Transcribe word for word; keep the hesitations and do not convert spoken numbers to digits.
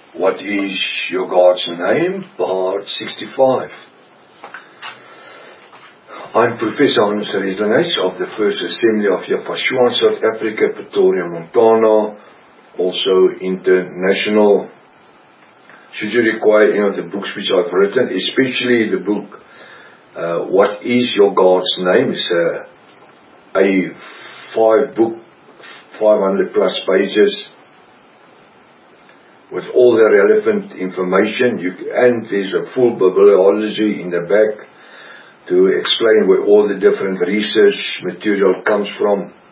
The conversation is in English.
What is your God's name? Part sixty-five. I'm Professor Hans Redenis of the First Assembly of Yapashuan, South Africa, Pretoria, Montana, also international. Should you require any of the books which I've written, especially the book, uh, What is Your God's Name? It's a, a five book, five hundred plus pages, with all the relevant information, you, and there's a full bibliology in the back to explain where all the different research material comes from.